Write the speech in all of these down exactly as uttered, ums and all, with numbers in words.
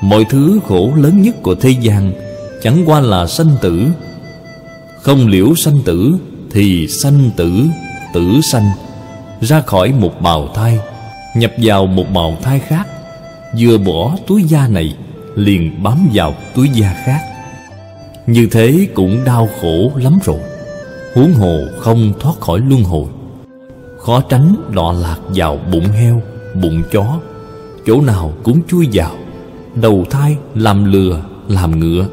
Mọi thứ khổ lớn nhất của thế gian chẳng qua là sanh tử. Không liễu sanh tử thì sanh tử, tử sanh. Ra khỏi một bào thai, nhập vào một bào thai khác. Vừa bỏ túi da này, liền bám vào túi da khác. Như thế cũng đau khổ lắm rồi, huống hồ không thoát khỏi luân hồi. Khó tránh đọa lạc vào bụng heo, bụng chó, chỗ nào cũng chui vào, đầu thai làm lừa, làm ngựa.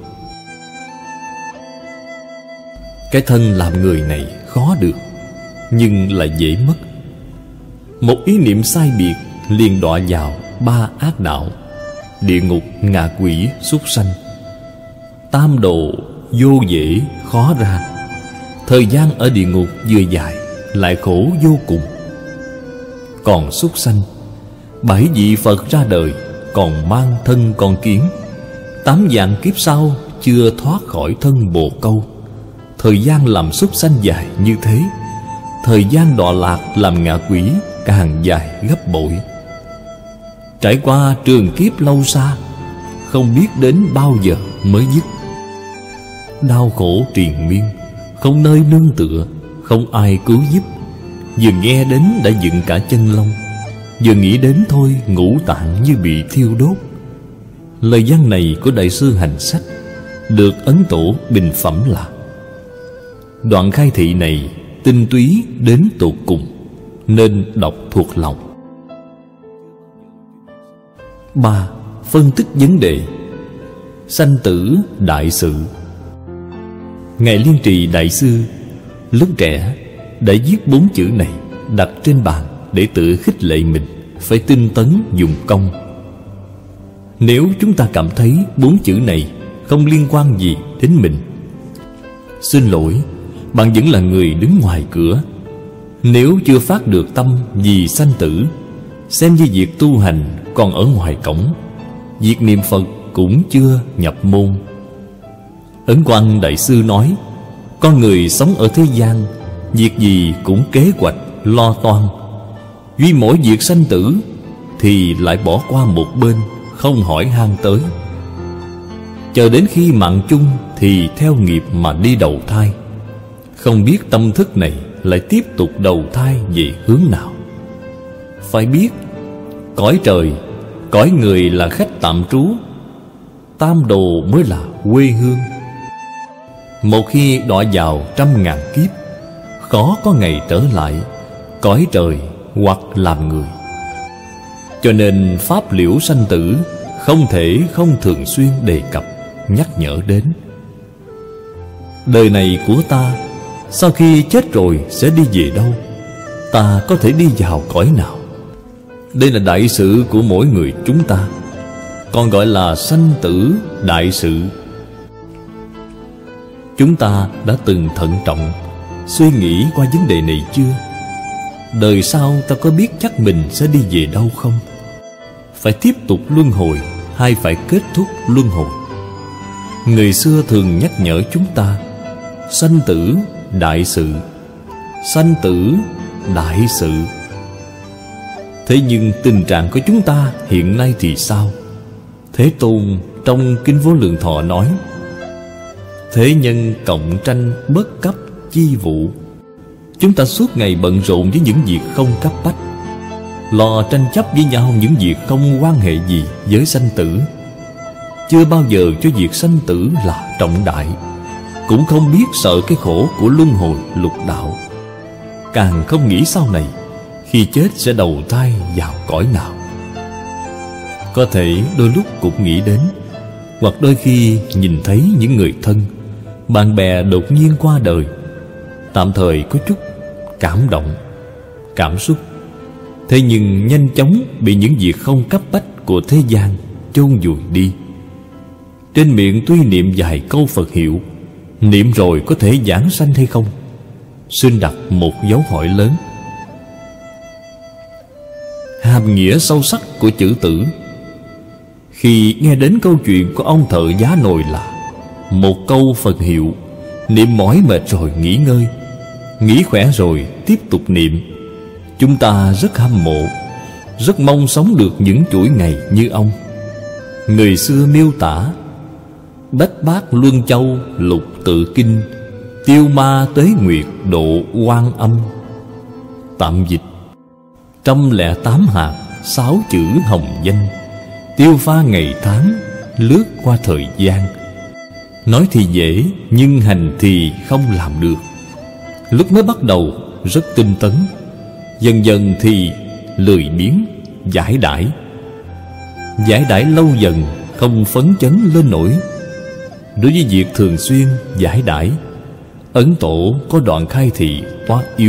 Cái thân làm người này khó được, nhưng lại dễ mất. Một ý niệm sai biệt liền đọa vào ba ác đạo: địa ngục, ngạ quỷ, súc sanh. Tam đồ vô dễ khó ra. Thời gian ở địa ngục vừa dài lại khổ vô cùng. Còn súc sanh, bảy vị Phật ra đời còn mang thân con kiến. Tám vạn kiếp sau chưa thoát khỏi thân bồ câu. Thời gian làm súc sanh dài như thế, thời gian đọa lạc làm ngạ quỷ càng dài gấp bội. Trải qua trường kiếp lâu xa, không biết đến bao giờ mới dứt. Đau khổ triền miên, không nơi nương tựa, không ai cứu giúp. Vừa nghe đến đã dựng cả chân lông, vừa nghĩ đến thôi ngũ tạng như bị thiêu đốt. Lời văn này của Đại sư Hành Sách được Ấn Tổ bình phẩm là: đoạn khai thị này tinh túy đến tột cùng, nên đọc thuộc lòng. Ba. Phân tích vấn đề sanh tử đại sự. Ngài Liên Trì Đại sư lúc trẻ đã viết bốn chữ này đặt trên bàn để tự khích lệ mình phải tinh tấn dùng công. Nếu chúng ta cảm thấy bốn chữ này không liên quan gì đến mình, xin lỗi, bạn vẫn là người đứng ngoài cửa. Nếu chưa phát được tâm vì sanh tử, xem như việc tu hành còn ở ngoài cổng, việc niệm Phật cũng chưa nhập môn. Ấn Quang Đại sư nói, con người sống ở thế gian, việc gì cũng kế hoạch, lo toan. Duy mỗi việc sanh tử thì lại bỏ qua một bên, không hỏi han tới. Chờ đến khi mạng chung thì theo nghiệp mà đi đầu thai. Không biết tâm thức này lại tiếp tục đầu thai về hướng nào. Phải biết, cõi trời, cõi người là khách tạm trú, tam đồ mới là quê hương. Một khi đọa vào trăm ngàn kiếp, khó có ngày trở lại cõi trời hoặc làm người. Cho nên pháp liễu sanh tử không thể không thường xuyên đề cập, nhắc nhở đến. Đời này của ta, sau khi chết rồi sẽ đi về đâu? Ta có thể đi vào cõi nào? Đây là đại sự của mỗi người chúng ta, còn gọi là sanh tử đại sự. Chúng ta đã từng thận trọng suy nghĩ qua vấn đề này chưa? Đời sau ta có biết chắc mình sẽ đi về đâu không? Phải tiếp tục luân hồi hay phải kết thúc luân hồi? Người xưa thường nhắc nhở chúng ta sanh tử đại sự, sanh tử đại sự. Thế nhưng tình trạng của chúng ta hiện nay thì sao? Thế Tôn trong Kinh Vô Lượng Thọ nói: thế nhân cộng tranh bất cấp chi vụ. Chúng ta suốt ngày bận rộn với những việc không cấp bách, lo tranh chấp với nhau những việc không quan hệ gì với sanh tử. Chưa bao giờ cho việc sanh tử là trọng đại, cũng không biết sợ cái khổ của luân hồi lục đạo. Càng không nghĩ sau này khi chết sẽ đầu thai vào cõi nào. Có thể đôi lúc cũng nghĩ đến, hoặc đôi khi nhìn thấy những người thân, bạn bè đột nhiên qua đời, tạm thời có chút cảm động, cảm xúc. Thế nhưng nhanh chóng bị những việc không cấp bách của thế gian chôn vùi đi. Trên miệng tuy niệm vài câu Phật hiệu, niệm rồi có thể giảng sanh hay không? Xin đặt một dấu hỏi lớn. Hàm nghĩa sâu sắc của chữ tử. Khi nghe đến câu chuyện của ông thợ giá nồi là một câu Phật hiệu, niệm mỏi mệt rồi nghỉ ngơi, nghỉ khỏe rồi tiếp tục niệm. Chúng ta rất hâm mộ, rất mong sống được những chuỗi ngày như ông. Người xưa miêu tả: bách bát luân châu lục tự kinh, tiêu ma tế nguyệt độ quan âm. Tạm dịch: trăm lẻ tám hạt sáu chữ hồng danh, tiêu pha ngày tháng lướt qua thời gian. Nói thì dễ, nhưng hành thì không làm được. Lúc mới bắt đầu rất tinh tấn, dần dần thì lười biếng, giải đãi. Giải đãi lâu dần không phấn chấn lên nổi. Đối với việc thường xuyên giải đãi, Ấn Tổ có đoạn khai thị quá yếu.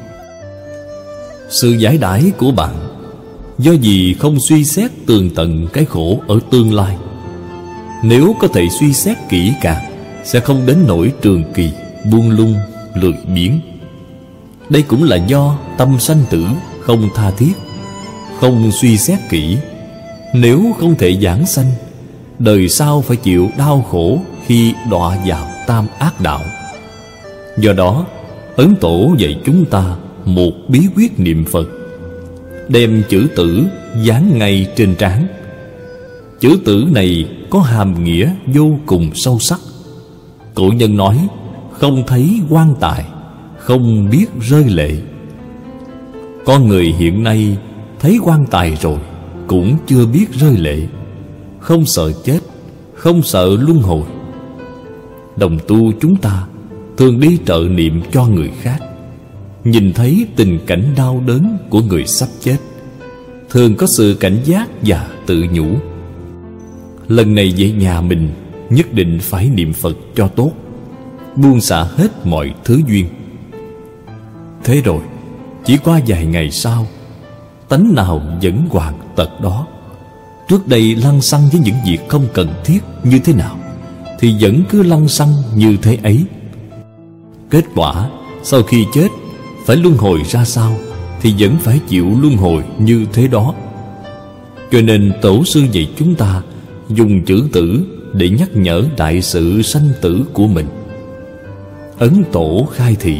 Sự giải đãi của bạn do gì không suy xét tường tận cái khổ ở tương lai. Nếu có thể suy xét kỹ càng, sẽ không đến nỗi trường kỳ buông lung lười biếng. Đây cũng là do tâm sanh tử không tha thiết, không suy xét kỹ. Nếu không thể giảng sanh, đời sau phải chịu đau khổ khi đọa vào tam ác đạo. Do đó, Ấn Tổ dạy chúng ta một bí quyết niệm Phật, đem chữ tử dán ngay trên trán. Chữ tử này có hàm nghĩa vô cùng sâu sắc. Cổ nhân nói: không thấy quan tài, không biết rơi lệ. Con người hiện nay thấy quan tài rồi cũng chưa biết rơi lệ, không sợ chết, không sợ luân hồi. Đồng tu chúng ta thường đi trợ niệm cho người khác, nhìn thấy tình cảnh đau đớn của người sắp chết, thường có sự cảnh giác và tự nhủ: lần này về nhà mình nhất định phải niệm Phật cho tốt, buông xả hết mọi thứ duyên. Thế rồi chỉ qua vài ngày sau, tánh nào vẫn hoàn tật đó. Trước đây lăng xăng với những việc không cần thiết như thế nào, thì vẫn cứ lăng xăng như thế ấy. Kết quả sau khi chết phải luân hồi ra sao, thì vẫn phải chịu luân hồi như thế đó. Cho nên Tổ sư dạy chúng ta dùng chữ tử để nhắc nhở đại sự sanh tử của mình. Ấn Tổ khai thị: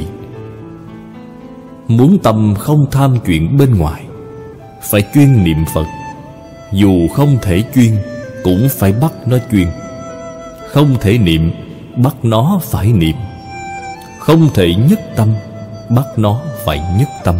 muốn tâm không tham chuyện bên ngoài, phải chuyên niệm Phật. Dù không thể chuyên, cũng phải bắt nó chuyên. Không thể niệm, bắt nó phải niệm. Không thể nhất tâm, bắt nó phải nhất tâm.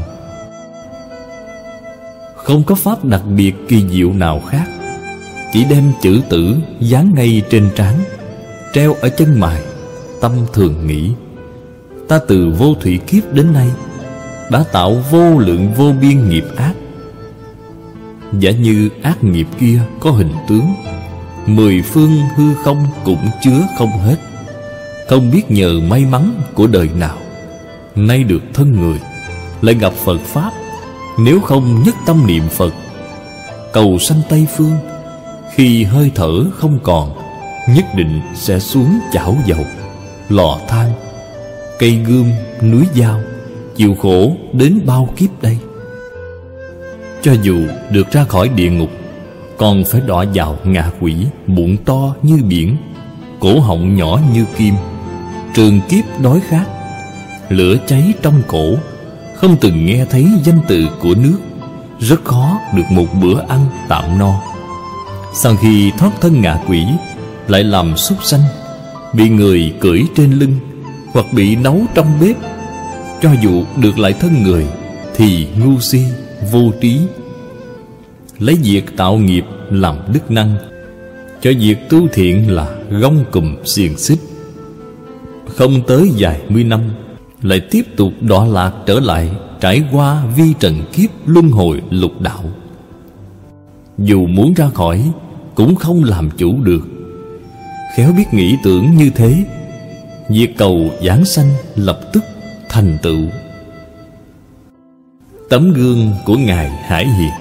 Không có pháp đặc biệt kỳ diệu nào khác, chỉ đem chữ tử dán ngay trên trán, treo ở chân mày. Tâm thường nghĩ: ta từ vô thủy kiếp đến nay đã tạo vô lượng vô biên nghiệp ác. Giả như ác nghiệp kia có hình tướng, mười phương hư không cũng chứa không hết. Không biết nhờ may mắn của đời nào, nay được thân người, lại gặp Phật Pháp. Nếu không nhất tâm niệm Phật, cầu sanh Tây Phương, khi hơi thở không còn, nhất định sẽ xuống chảo dầu, lò than, cây gươm, núi dao, chịu khổ đến bao kiếp đây. Cho dù được ra khỏi địa ngục, còn phải đọa vào ngạ quỷ, bụng to như biển, cổ họng nhỏ như kim, trường kiếp đói khát, lửa cháy trong cổ, không từng nghe thấy danh từ của nước, rất khó được một bữa ăn tạm no. Sau khi thoát thân ngạ quỷ, lại làm súc sanh, bị người cưỡi trên lưng, hoặc bị nấu trong bếp. Cho dù được lại thân người, thì ngu si, vô trí, lấy việc tạo nghiệp làm đức năng, cho việc tu thiện là gông cùm xiềng xích. Không tới vài mươi năm, lại tiếp tục đọa lạc trở lại, trải qua vi trần kiếp luân hồi lục đạo. Dù muốn ra khỏi, cũng không làm chủ được. Khéo biết nghĩ tưởng như thế, việc cầu giảng sanh lập tức thành tựu. Tấm gương của Ngài Hải Hiền.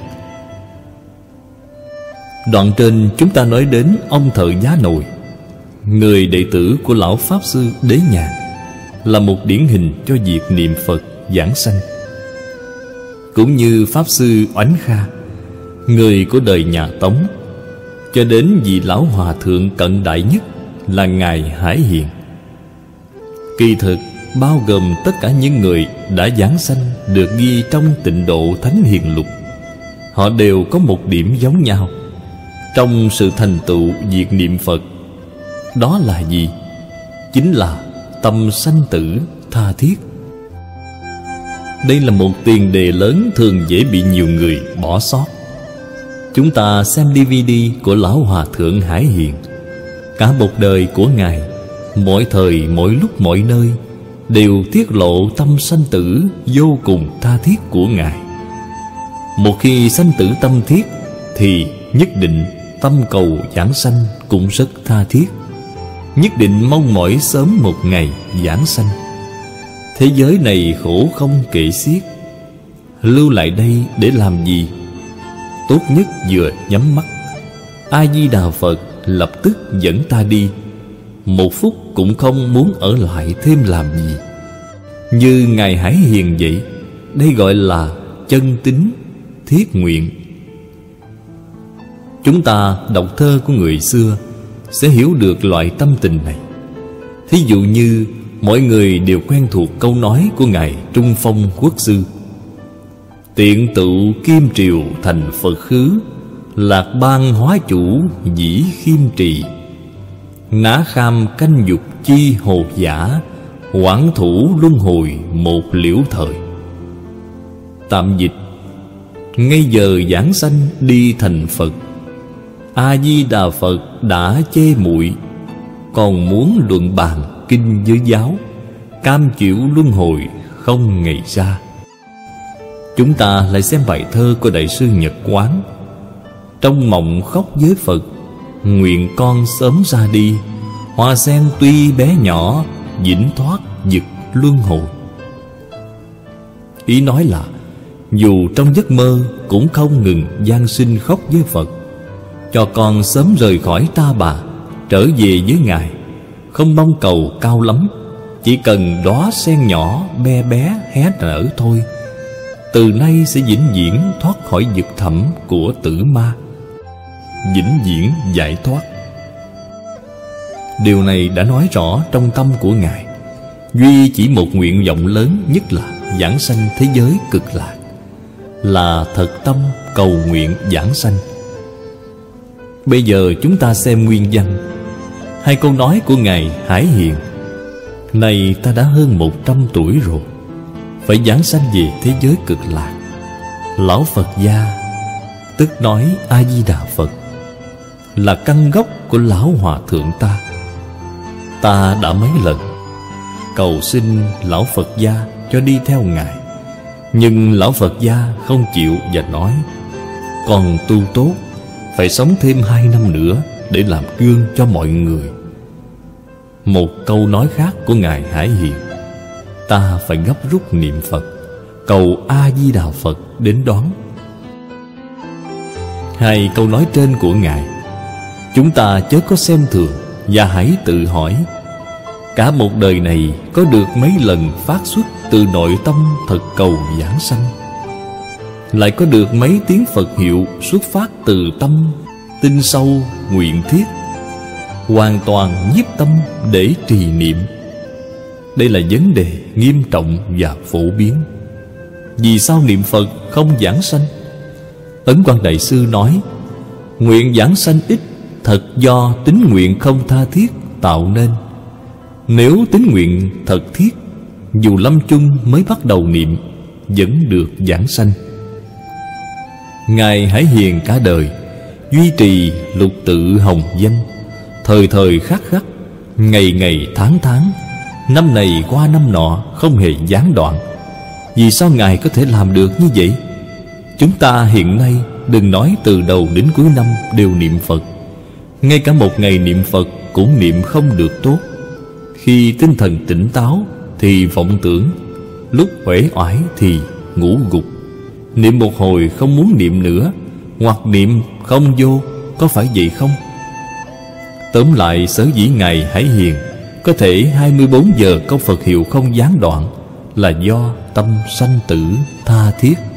Đoạn trên chúng ta nói đến ông thợ giá nồi, người đệ tử của lão Pháp Sư Đế Nhàn, là một điển hình cho việc niệm Phật giảng sanh. Cũng như Pháp Sư Oánh Kha, người của đời nhà Tống, cho đến vị lão hòa thượng cận đại nhất là Ngài Hải Hiền. Kỳ thực bao gồm tất cả những người đã giảng sanh được ghi trong Tịnh Độ Thánh Hiền Lục. Họ đều có một điểm giống nhau. trong sự thành tựu việc niệm Phật. Đó là gì? Chính là tâm sanh tử tha thiết. Đây là một tiền đề lớn thường dễ bị nhiều người bỏ sót. Chúng ta xem đê vê đê của Lão Hòa Thượng Hải Hiền. Cả một đời của Ngài, mỗi thời mỗi lúc mọi nơi, đều tiết lộ tâm sanh tử vô cùng tha thiết của Ngài. Một khi sanh tử tâm thiết, thì nhất định tâm cầu giảng sanh cũng rất tha thiết, nhất định mong mỏi sớm một ngày giảng sanh. Thế giới này khổ không kể xiết, lưu lại đây để làm gì? Tốt nhất vừa nhắm mắt, A-di-đà Phật lập tức dẫn ta đi, một phút cũng không muốn ở lại thêm làm gì. Như Ngài Hải Hiền vậy, đây gọi là chân tín thiết nguyện. Chúng ta đọc thơ của người xưa sẽ hiểu được loại tâm tình này. Thí dụ như mọi người đều quen thuộc câu nói của Ngài Trung Phong Quốc sư: tiện tựu kim triều thành Phật khứ, lạc bang hóa chủ dĩ khiêm trì. Ngã kham canh dục chi hồ giả, quảng thủ luân hồi một liễu thời. Tạm dịch: ngay giờ giảng sanh đi thành Phật, A-di-đà Phật đã chê muội, còn muốn luận bàn kinh giới giáo, cam chịu luân hồi không ngày ra. Chúng ta lại xem bài thơ của Đại sư Nhật Quán: trong mộng khóc với Phật, nguyện con sớm ra đi. Hoa sen tuy bé nhỏ, vĩnh thoát vực luân hồi. Ý nói là dù trong giấc mơ cũng không ngừng van xin khóc với Phật, cho con sớm rời khỏi ta bà, trở về với Ngài. Không mong cầu cao lắm, chỉ cần đóa sen nhỏ be bé hé nở thôi. Từ nay sẽ vĩnh viễn thoát khỏi vực thẳm của tử ma, vĩnh viễn giải thoát. Điều này đã nói rõ trong tâm của Ngài. Duy chỉ một nguyện vọng lớn nhất là giảng sanh thế giới cực lạc, là thật tâm cầu nguyện giảng sanh. Bây giờ chúng ta xem nguyên văn. Hai câu nói của Ngài Hải Hiền: này ta đã hơn một trăm tuổi rồi, phải giảng sanh về thế giới cực lạc. Lão Phật gia, tức nói A-di-đà Phật, là căn gốc của Lão Hòa Thượng ta. Ta đã mấy lần cầu xin Lão Phật gia cho đi theo Ngài, nhưng Lão Phật gia không chịu và nói: còn tu tốt, phải sống thêm hai năm nữa để làm gương cho mọi người. Một câu nói khác của Ngài Hải Hiền: ta phải gấp rút niệm Phật, cầu A-di-đà Phật đến đón. Hai câu nói trên của Ngài chúng ta chớ có xem thường, và hãy tự hỏi: cả một đời này có được mấy lần phát xuất từ nội tâm thật cầu giảng sanh? Lại có được mấy tiếng Phật hiệu xuất phát từ tâm tinh sâu nguyện thiết, hoàn toàn nhiếp tâm để trì niệm? Đây là vấn đề nghiêm trọng và phổ biến. Vì sao niệm Phật không giảng sanh? Ấn Quang Đại Sư nói: nguyện giảng sanh ít thật do tín nguyện không tha thiết tạo nên. Nếu tín nguyện thật thiết, dù lâm chung mới bắt đầu niệm vẫn được giảng sanh. Ngài Hải Hiền cả đời duy trì lục tự hồng danh, thời thời khắc khắc, ngày ngày tháng tháng, năm này qua năm nọ, không hề gián đoạn. Vì sao Ngài có thể làm được như vậy? Chúng ta hiện nay đừng nói từ đầu đến cuối năm đều niệm Phật, ngay cả một ngày niệm Phật cũng niệm không được tốt. Khi tinh thần tỉnh táo thì vọng tưởng, lúc uể oải thì ngủ gục. Niệm một hồi không muốn niệm nữa, hoặc niệm không vô, có phải vậy không? Tóm lại, sở dĩ Ngài Hải Hiền có thể hai mươi bốn giờ câu Phật hiệu không gián đoạn là do tâm sanh tử tha thiết.